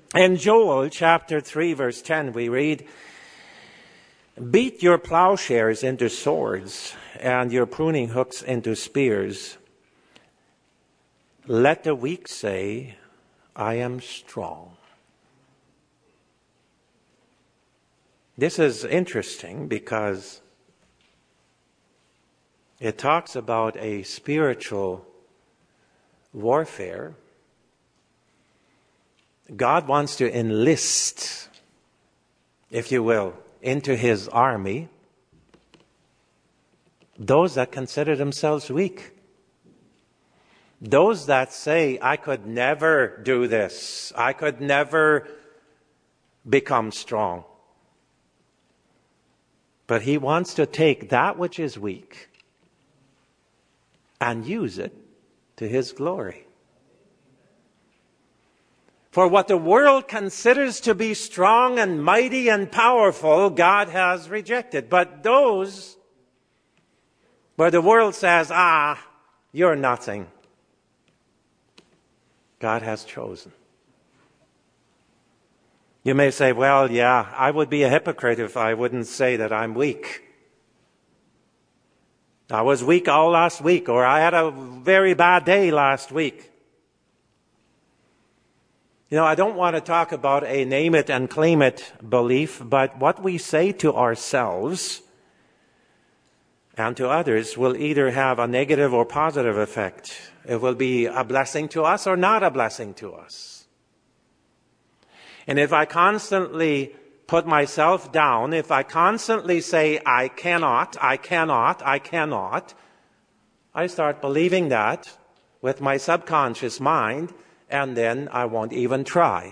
In Joel chapter 3, verse 10, we read, "Beat your plowshares into swords and your pruning hooks into spears. Let the weak say, I am strong." This is interesting because it talks about a spiritual warfare. God wants to enlist, if you will, into his army those that consider themselves weak. Those that say, I could never do this. I could never become strong. But he wants to take that which is weak and use it to his glory. For what the world considers to be strong and mighty and powerful, God has rejected. But those where the world says, you're nothing, God has chosen. You may say, well, yeah, I would be a hypocrite if I wouldn't say that I'm weak. I was weak all last week, or I had a very bad day last week. You know, I don't want to talk about a name it and claim it belief, but what we say to ourselves and to others will either have a negative or positive effect. It will be a blessing to us or not a blessing to us. And if I constantly put myself down, if I constantly say, I cannot, I start believing that with my subconscious mind, and then I won't even try.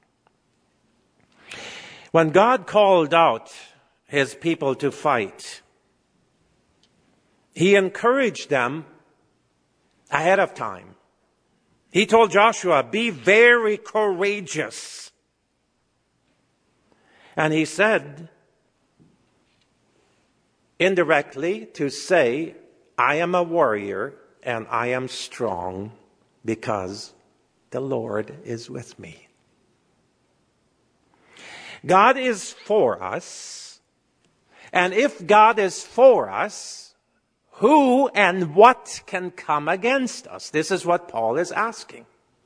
When God called out his people to fight, he encouraged them ahead of time. He told Joshua, be very courageous. And he said, indirectly, to say, I am a warrior and I am strong because the Lord is with me. God is for us. And if God is for us, who and what can come against us? This is what Paul is asking.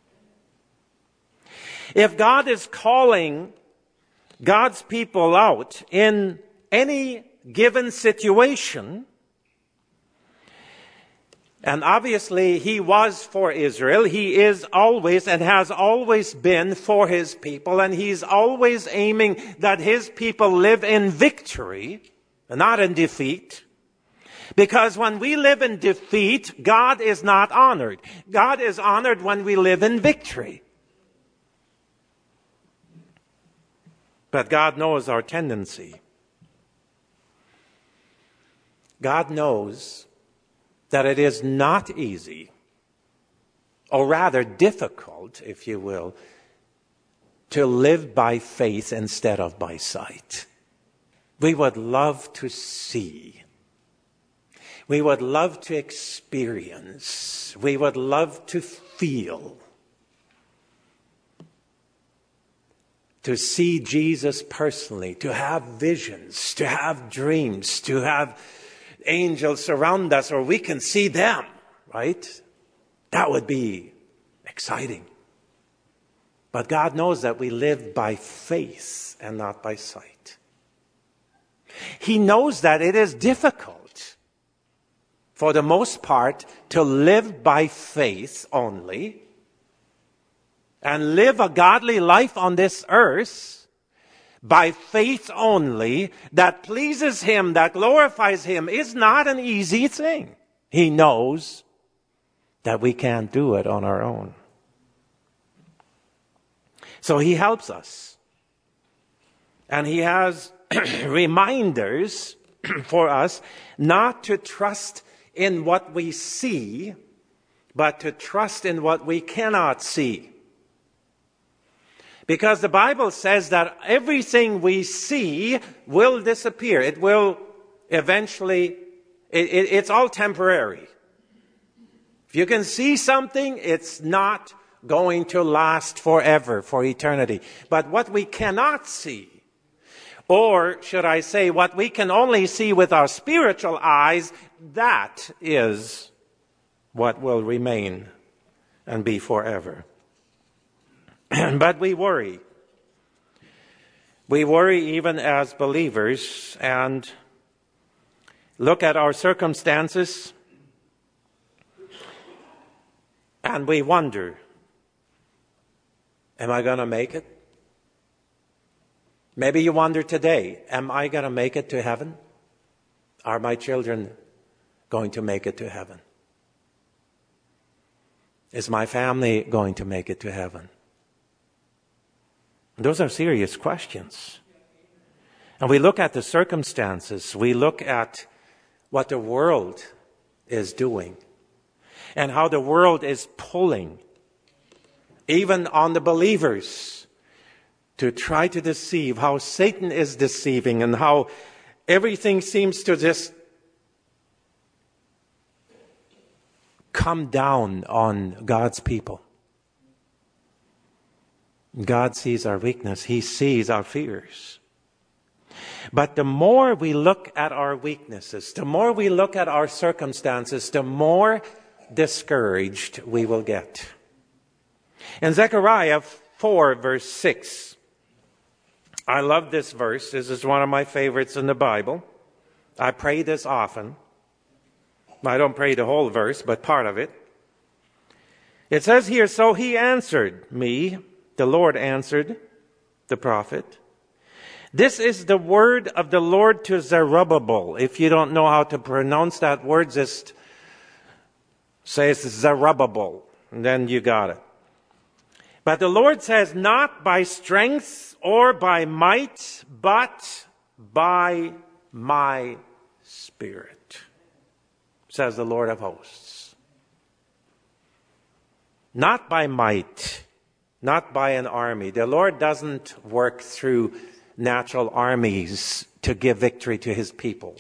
If God is calling God's people out in any given situation, and obviously he was for Israel, he is always and has always been for his people, and he's always aiming that his people live in victory, not in defeat. Because when we live in defeat, God is not honored. God is honored when we live in victory. But God knows our tendency. God knows that it is not easy, or rather difficult, if you will, to live by faith instead of by sight. We would love to see. We would love to experience. We would love to feel. To see Jesus personally, to have visions, to have dreams, to have angels surround us, or we can see them, right? That would be exciting. But God knows that we live by faith and not by sight. He knows that it is difficult, for the most part, to live by faith only and live a godly life on this earth by faith only that pleases him, that glorifies him, is not an easy thing. He knows that we can't do it on our own. So he helps us. And he has reminders for us not to trust in what we see, but to trust in what we cannot see. Because the Bible says that everything we see will disappear. It will eventually, it's all temporary. If you can see something, it's not going to last forever, for eternity. But what we cannot see, or should I say, what we can only see with our spiritual eyes, that is what will remain and be forever. But we worry. We worry even as believers and look at our circumstances and we wonder, am I going to make it? Maybe you wonder today, am I going to make it to heaven? Are my children going to make it to heaven? Is my family going to make it to heaven? Those are serious questions. And we look at the circumstances, we look at what the world is doing and how the world is pulling, even on the believers, to try to deceive, how Satan is deceiving and how everything seems to just come down on God's people. God sees our weakness. He sees our fears. But the more we look at our weaknesses, the more we look at our circumstances, the more discouraged we will get. In Zechariah 4, verse 6, I love this verse. This is one of my favorites in the Bible. I pray this often. I don't pray the whole verse, but part of it. It says here, so he answered me, the Lord answered the prophet. This is the word of the Lord to Zerubbabel. If you don't know how to pronounce that word, just say it's Zerubbabel, and then you got it. But the Lord says, not by strength or by might, but by my Spirit, says the Lord of hosts. Not by might, not by an army. The Lord doesn't work through natural armies to give victory to his people.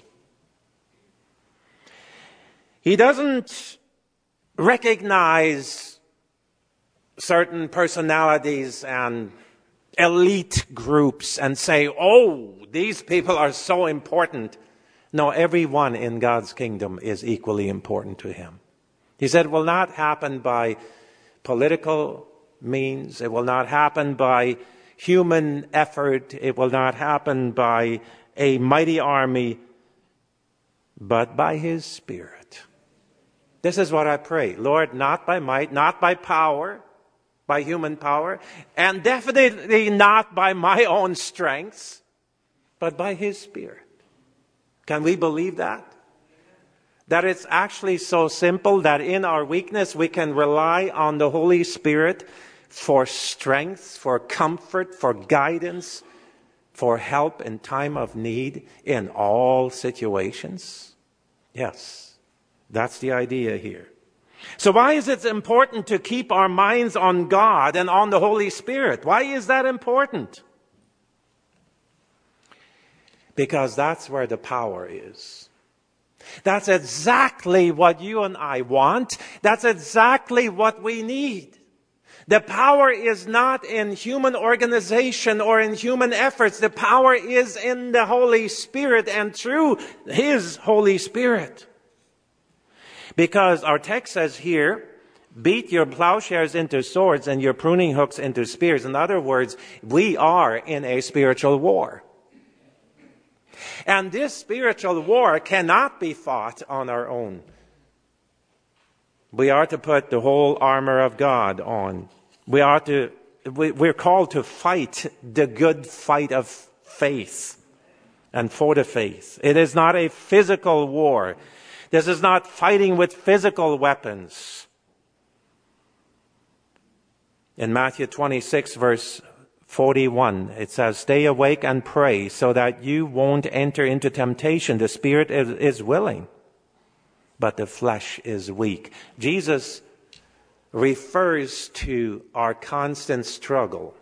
He doesn't recognize certain personalities and elite groups and say, oh, these people are so important. No, everyone in God's kingdom is equally important to him. He said it will not happen by political means. It will not happen by human effort. It will not happen by a mighty army, but by his Spirit. This is what I pray. Lord, not by might, not by power, by human power, and definitely not by my own strength, but by his Spirit. Can we believe that? That it's actually so simple that in our weakness we can rely on the Holy Spirit for strength, for comfort, for guidance, for help in time of need in all situations? Yes, that's the idea here. So why is it important to keep our minds on God and on the Holy Spirit? Why is that important? Because that's where the power is. That's exactly what you and I want. That's exactly what we need. The power is not in human organization or in human efforts. The power is in the Holy Spirit and through his Holy Spirit. Because our text says here, beat your plowshares into swords and your pruning hooks into spears. In other words, we are in a spiritual war. And this spiritual war cannot be fought on our own. We are to put the whole armor of God on. We're called to fight the good fight of faith and for the faith. It is not a physical war. This is not fighting with physical weapons. In Matthew 26, verse 41, it says, stay awake and pray so that you won't enter into temptation. The spirit is willing, but the flesh is weak. Jesus refers to our constant struggle.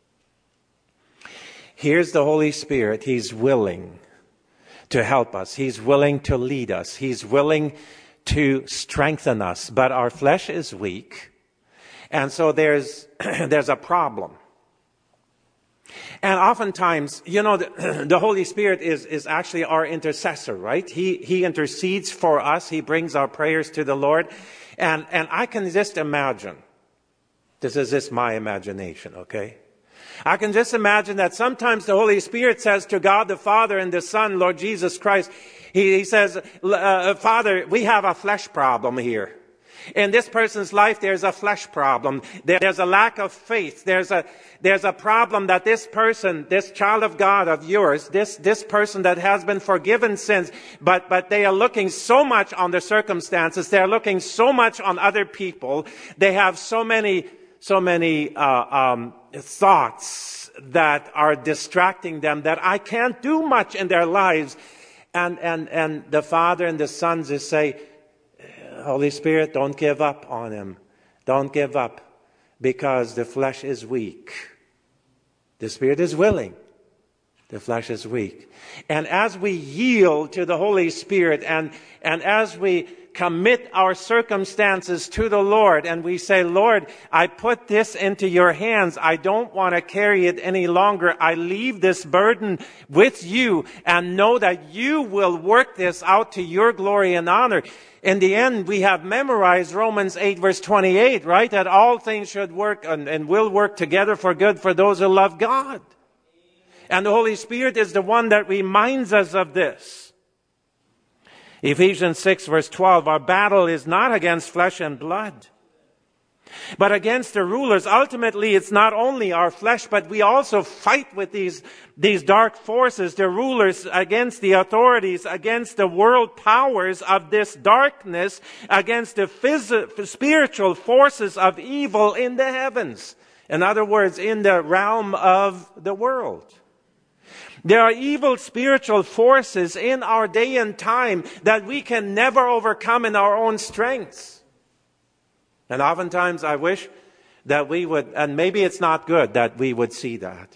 Here's the Holy Spirit. He's willing to help us. He's willing to lead us. He's willing to strengthen us. But our flesh is weak. And so there's a problem. And oftentimes, the Holy Spirit is actually our intercessor, right? He intercedes for us. He brings our prayers to the Lord. And I can just imagine, this is just my imagination, okay? I can just imagine that sometimes the Holy Spirit says to God the Father and the Son, Lord Jesus Christ, He says, Father, we have a flesh problem here. In this person's life, there's a flesh problem. There's a lack of faith. There's a problem that this person, this child of God of yours, this person that has been forgiven sins, but they are looking so much on the circumstances. They're looking so much on other people. They have so many thoughts that are distracting them that I can't do much in their lives. And the Father and the Son just say, Holy Spirit, don't give up on him. Don't give up, because the flesh is weak. The Spirit is willing. The flesh is weak. And as we yield to the Holy Spirit and as we commit our circumstances to the Lord and we say, Lord, I put this into your hands. I don't want to carry it any longer. I leave this burden with you and know that you will work this out to your glory and honor. In the end, we have memorized Romans 8 verse 28, right? That all things should work and will work together for good for those who love God. And the Holy Spirit is the one that reminds us of this. Ephesians 6 verse 12, our battle is not against flesh and blood, but against the rulers. Ultimately, it's not only our flesh, but we also fight with these dark forces, the rulers, against the authorities, against the world powers of this darkness, against the spiritual forces of evil in the heavens. In other words, in the realm of the world. There are evil spiritual forces in our day and time that we can never overcome in our own strength. And oftentimes I wish that we would, and maybe it's not good that we would see that.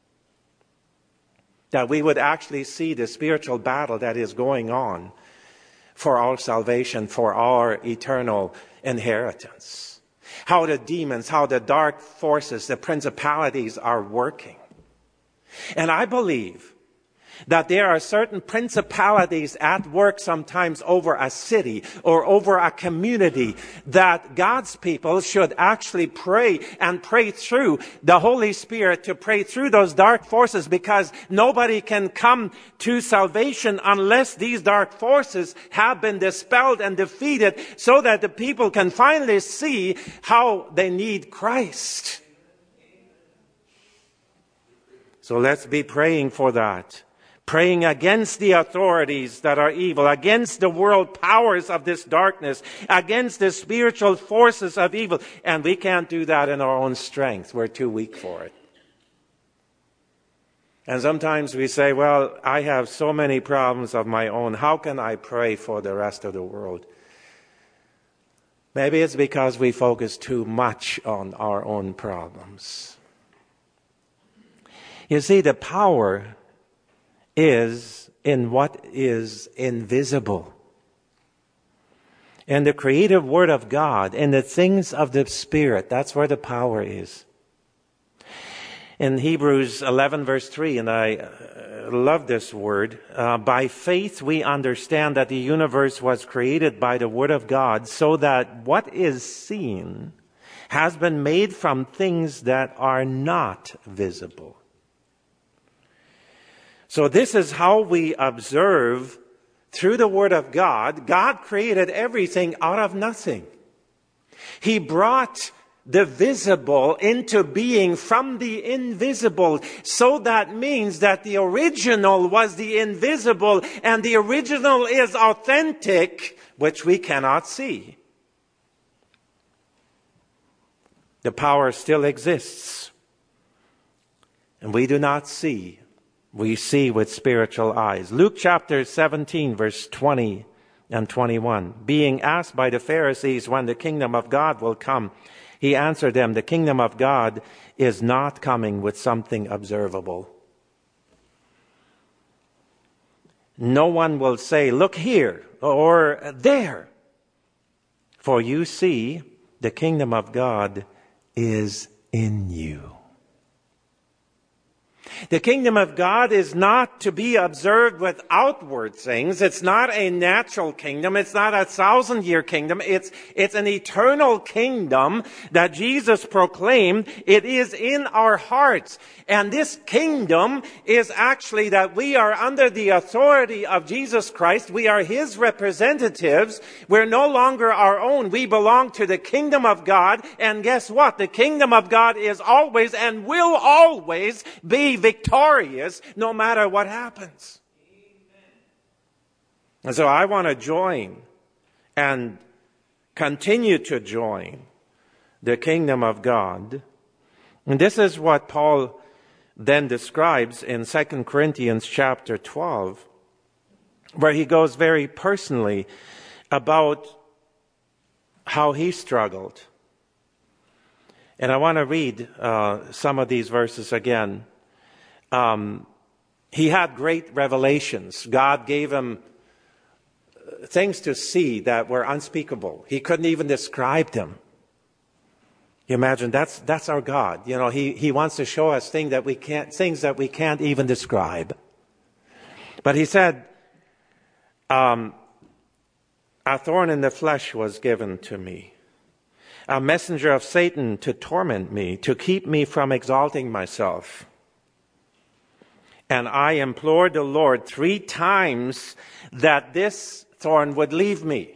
That we would actually see the spiritual battle that is going on for our salvation, for our eternal inheritance. How the demons, how the dark forces, the principalities are working. And I believe that there are certain principalities at work sometimes over a city or over a community that God's people should actually pray and pray through the Holy Spirit to pray through those dark forces, because nobody can come to salvation unless these dark forces have been dispelled and defeated, so that the people can finally see how they need Christ. So let's be praying for that. Praying against the authorities that are evil, against the world powers of this darkness, against the spiritual forces of evil. And we can't do that in our own strength. We're too weak for it. And sometimes we say, well, I have so many problems of my own. How can I pray for the rest of the world? Maybe it's because we focus too much on our own problems. You see, the power is in what is invisible. In the creative Word of God, in the things of the Spirit, that's where the power is. In Hebrews 11 verse 3, and I love this word, by faith we understand that the universe was created by the Word of God, so that what is seen has been made from things that are not visible. So this is how we observe through the Word of God. God created everything out of nothing. He brought the visible into being from the invisible. So that means that the original was the invisible, and the original is authentic, which we cannot see. The power still exists, and we do not see. We see with spiritual eyes. Luke chapter 17, verse 20 and 21. Being asked by the Pharisees when the kingdom of God will come, he answered them, the kingdom of God is not coming with something observable. No one will say, look here or there. For you see, the kingdom of God is in you. The kingdom of God is not to be observed with outward things. It's not a natural kingdom. It's not a 1,000-year kingdom. It's an eternal kingdom that Jesus proclaimed. It is in our hearts. And this kingdom is actually that we are under the authority of Jesus Christ. We are His representatives. We're no longer our own. We belong to the kingdom of God. And guess what? The kingdom of God is always and will always be victorious no matter what happens. And so I want to join and continue to join the kingdom of God. And this is what Paul then describes in 2 Corinthians chapter 12, where he goes very personally about how he struggled. And I want to read some of these verses again. He had great revelations. God gave him things to see that were unspeakable. He couldn't even describe them. You imagine that's our God. You know, He wants to show us things that we can't even describe. But he said, a thorn in the flesh was given to me, a messenger of Satan to torment me, to keep me from exalting myself. And I implored the Lord 3 times that this thorn would leave me.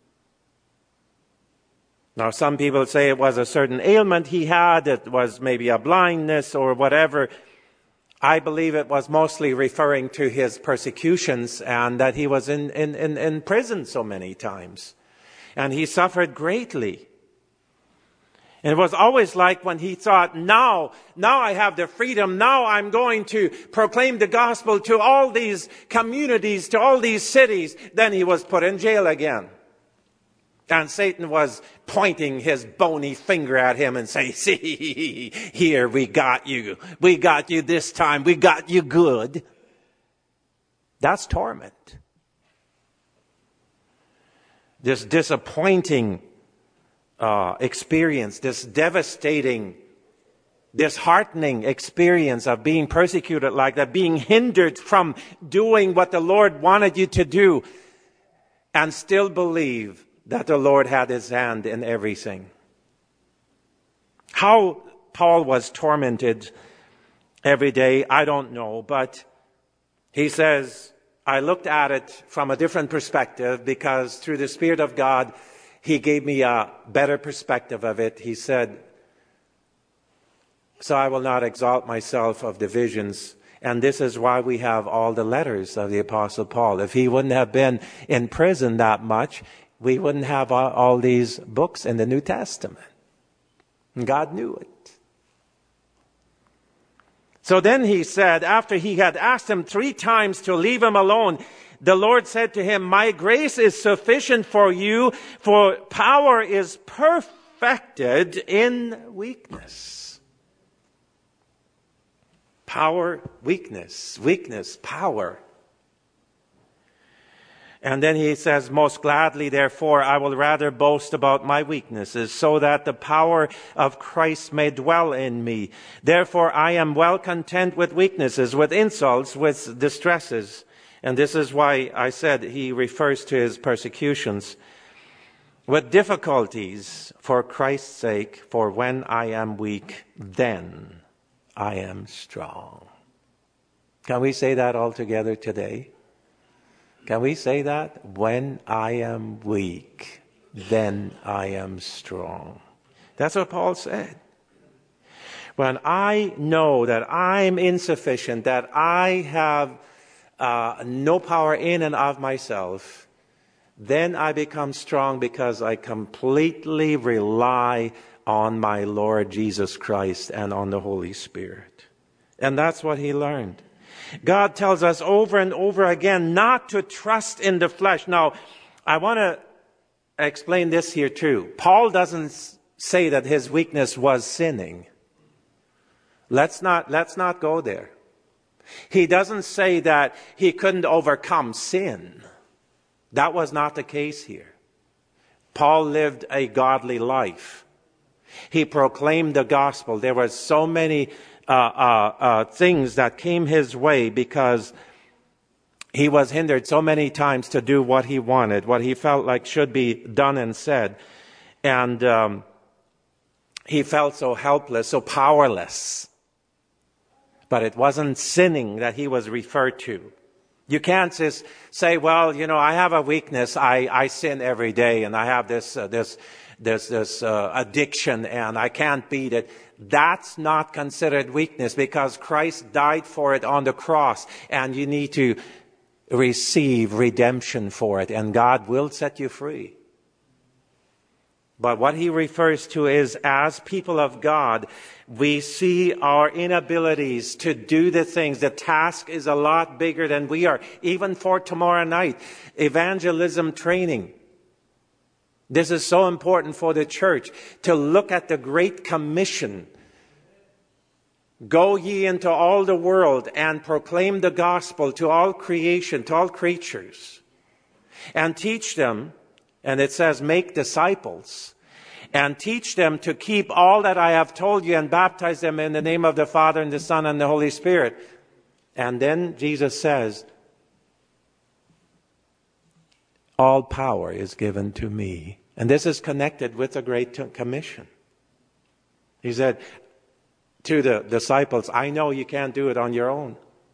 Now, some people say it was a certain ailment he had. It was maybe a blindness or whatever. I believe it was mostly referring to his persecutions and that he was in prison so many times. And he suffered greatly. And it was always like when he thought, now I have the freedom, now I'm going to proclaim the gospel to all these communities, to all these cities. Then he was put in jail again. And Satan was pointing his bony finger at him and saying, see, here we got you. We got you this time. We got you good. That's torment. This disappointing experience, this devastating, disheartening experience of being persecuted like that, being hindered from doing what the Lord wanted you to do, and still believe that the Lord had His hand in everything. How Paul was tormented every day, I don't know, but he says, I looked at it from a different perspective because through the Spirit of God, He gave me a better perspective of it. He said, so I will not exalt myself of divisions. And this is why we have all the letters of the Apostle Paul. If he wouldn't have been in prison that much, we wouldn't have all these books in the New Testament. And God knew it. So then he said, after he had asked him 3 times to leave him alone, the Lord said to him, my grace is sufficient for you, for power is perfected in weakness. Power, weakness, weakness, power. And then he says, most gladly, therefore, I will rather boast about my weaknesses, so that the power of Christ may dwell in me. Therefore, I am well content with weaknesses, with insults, with distresses. And this is why I said he refers to his persecutions. With difficulties for Christ's sake, for when I am weak, then I am strong. Can we say that all together today? Can we say that? When I am weak, then I am strong. That's what Paul said. When I know that I'm insufficient, that I have no power in and of myself, then I become strong because I completely rely on my Lord Jesus Christ and on the Holy Spirit. And that's what he learned. God tells us over and over again not to trust in the flesh. Now, I want to explain this here too. Paul doesn't say that his weakness was sinning. Let's not go there. He doesn't say that he couldn't overcome sin. That was not the case here. Paul lived a godly life. He proclaimed the gospel. There were so many things that came his way because he was hindered so many times to do what he wanted, what he felt like should be done and said. And he felt so helpless, so powerless. But it wasn't sinning that he was referred to. You can't just say, well, I have a weakness. I sin every day, and I have this addiction, and I can't beat it. That's not considered weakness because Christ died for it on the cross, and you need to receive redemption for it, and God will set you free. But what he refers to is, as people of God, we see our inabilities to do the things. The task is a lot bigger than we are. Even for tomorrow night, evangelism training. This is so important for the church to look at the Great Commission. Go ye into all the world and proclaim the gospel to all creation, to all creatures. And teach them, and it says make disciples, and teach them to keep all that I have told you and baptize them in the name of the Father and the Son and the Holy Spirit. And then Jesus says, all power is given to me. And this is connected with the Great Commission. He said to the disciples, I know you can't do it on your own.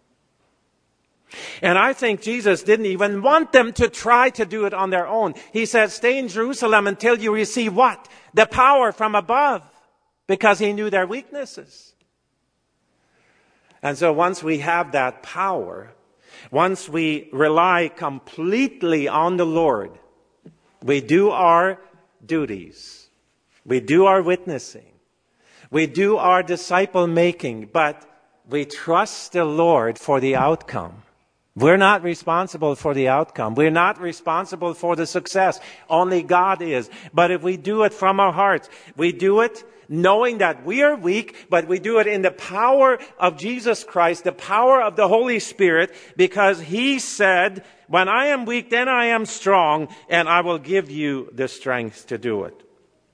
And I think Jesus didn't even want them to try to do it on their own. He said, stay in Jerusalem until you receive what? The power from above. Because he knew their weaknesses. And so once we have that power, once we rely completely on the Lord, we do our duties. We do our witnessing. We do our disciple making, but we trust the Lord for the outcome. We're not responsible for the outcome. We're not responsible for the success. Only God is. But if we do it from our hearts, we do it knowing that we are weak, but we do it in the power of Jesus Christ, the power of the Holy Spirit, because he said, when I am weak, then I am strong, and I will give you the strength to do it.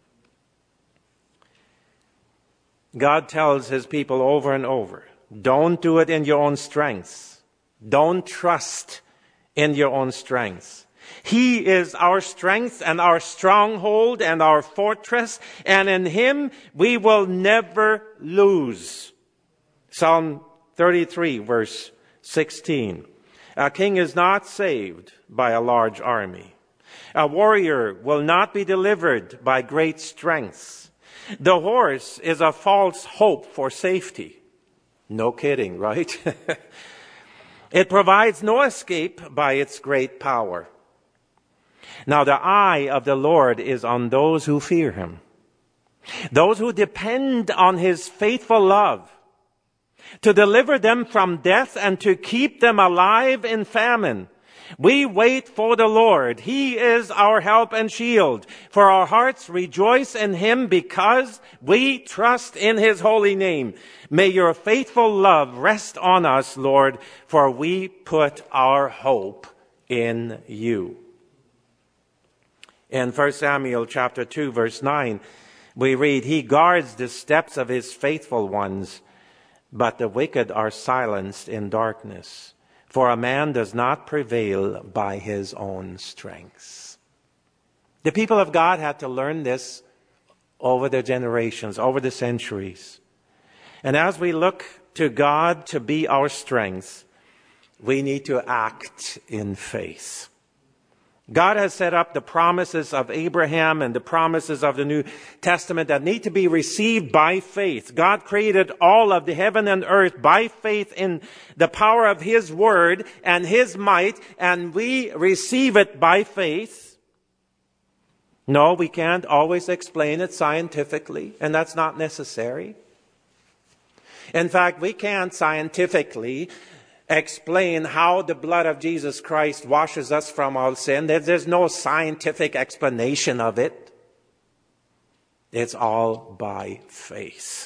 God tells his people over and over, don't do it in your own strength. Don't trust in your own strength. He is our strength and our stronghold and our fortress, and in him we will never lose. Psalm 33, verse 16. A king is not saved by a large army. A warrior will not be delivered by great strength. The horse is a false hope for safety. No kidding, right? It provides no escape by its great power. Now the eye of the Lord is on those who fear him, those who depend on his faithful love, to deliver them from death and to keep them alive in famine. We wait for the Lord. He is our help and shield. For our hearts rejoice in him because we trust in his holy name. May your faithful love rest on us, Lord, for we put our hope in you. In 1 Samuel chapter 2, verse 9, we read, he guards the steps of his faithful ones, but the wicked are silenced in darkness. For a man does not prevail by his own strength. The people of God had to learn this over the generations, over the centuries. And as we look to God to be our strength, we need to act in faith. God has set up the promises of Abraham and the promises of the New Testament that need to be received by faith. God created all of the heaven and earth by faith in the power of his word and his might, and we receive it by faith. No, we can't always explain it scientifically, and that's not necessary. In fact, we can't scientifically explain how the blood of Jesus Christ washes us from all sin. There's no scientific explanation of it. It's all by faith.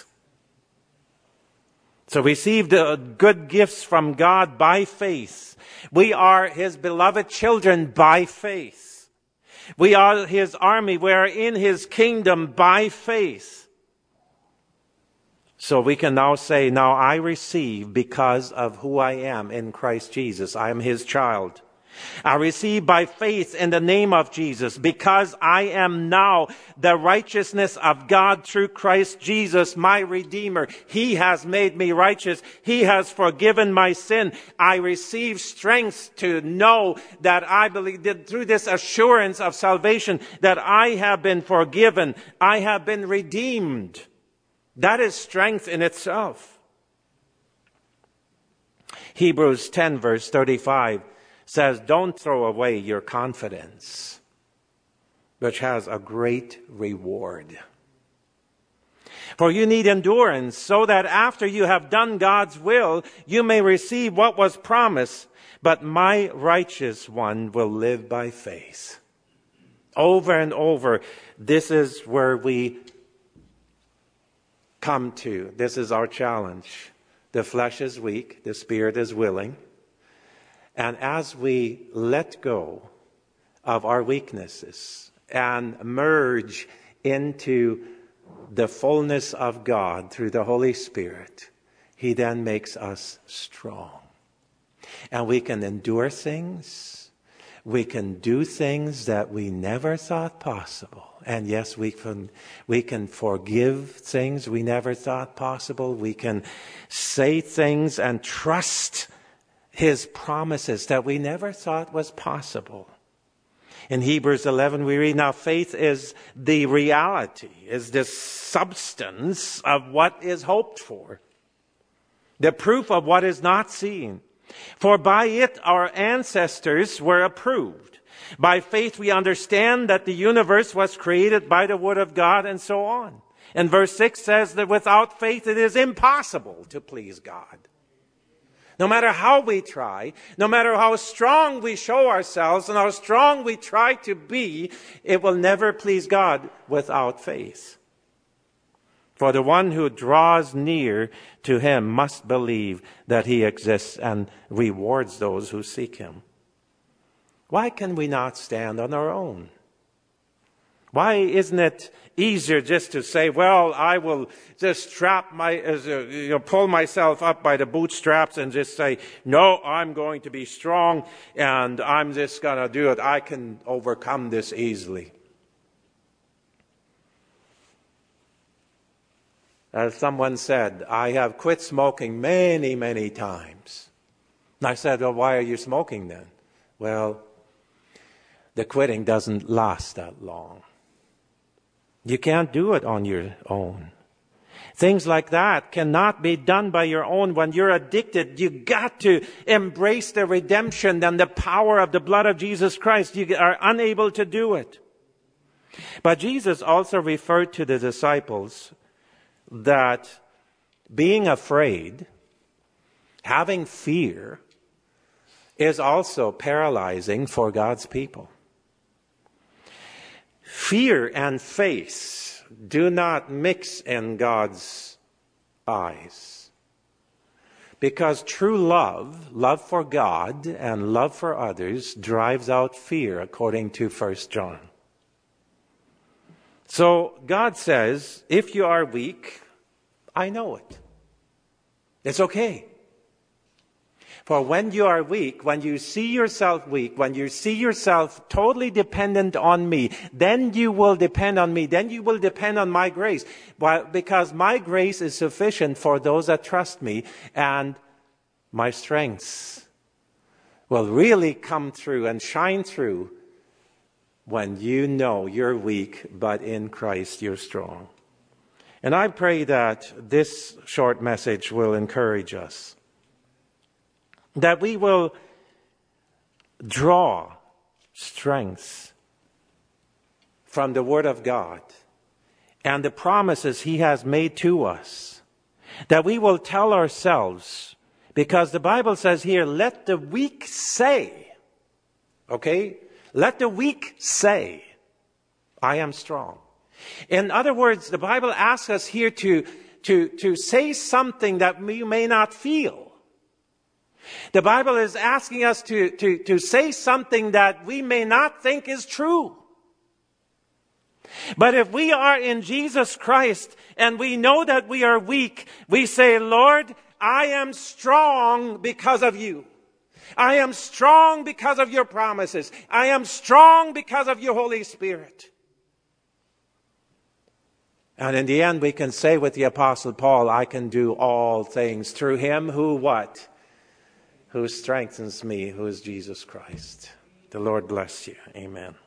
So receive the good gifts from God by faith. We are his beloved children by faith. We are his army. We are in his kingdom by faith. So we can now say, now I receive because of who I am in Christ Jesus. I am his child. I receive by faith in the name of Jesus because I am now the righteousness of God through Christ Jesus, my Redeemer. He has made me righteous. He has forgiven my sin. I receive strength to know that I believe that through this assurance of salvation that I have been forgiven. I have been redeemed. That is strength in itself. Hebrews 10 verse 35 says, don't throw away your confidence, which has a great reward. For you need endurance, so that after you have done God's will, you may receive what was promised. But my righteous one will live by faith. Over and over, this is where we come to. This is our challenge. The flesh is weak, the spirit is willing. And as we let go of our weaknesses and merge into the fullness of God through the Holy Spirit, he then makes us strong. And we can endure things. We can do things that we never thought possible. And yes, we can forgive things we never thought possible. We can say things and trust his promises that we never thought was possible. In Hebrews 11 we read, now faith is the reality, is the substance of what is hoped for, the proof of what is not seen. For by it our ancestors were approved. By faith we understand that the universe was created by the word of God, and so on. And verse 6 says that without faith it is impossible to please God. No matter how we try, no matter how strong we show ourselves and how strong we try to be, it will never please God without faith. For the one who draws near to him must believe that he exists and rewards those who seek him. Why can we not stand on our own? Why isn't it easier just to say, well, I will just pull myself up by the bootstraps and just say, no, I'm going to be strong and I'm just going to do it. I can overcome this easily. As someone said, I have quit smoking many, many times. And I said, well, why are you smoking then? Well, the quitting doesn't last that long. You can't do it on your own. Things like that cannot be done by your own. When you're addicted, you got to embrace the redemption and the power of the blood of Jesus Christ. You are unable to do it. But Jesus also referred to the disciples that being afraid, having fear, is also paralyzing for God's people. Fear and faith do not mix in God's eyes. Because true love, love for God and love for others, drives out fear, according to 1 John. So God says, if you are weak, I know it. It's okay. For when you are weak, when you see yourself weak, when you see yourself totally dependent on me, then you will depend on me. Then you will depend on my grace. Because my grace is sufficient for those that trust me, and my strengths will really come through and shine through when you know you're weak, but in Christ you're strong. And I pray that this short message will encourage us, that we will draw strength from the Word of God and the promises He has made to us, that we will tell ourselves, because the Bible says here, let the weak say, okay? Let the weak say, I am strong. In other words, the Bible asks us here to say something that we may not feel. The Bible is asking us to say something that we may not think is true. But if we are in Jesus Christ and we know that we are weak, we say, Lord, I am strong because of you. I am strong because of your promises. I am strong because of your Holy Spirit. And in the end, we can say with the Apostle Paul, I can do all things through him who what? Who strengthens me, who is Jesus Christ. The Lord bless you. Amen.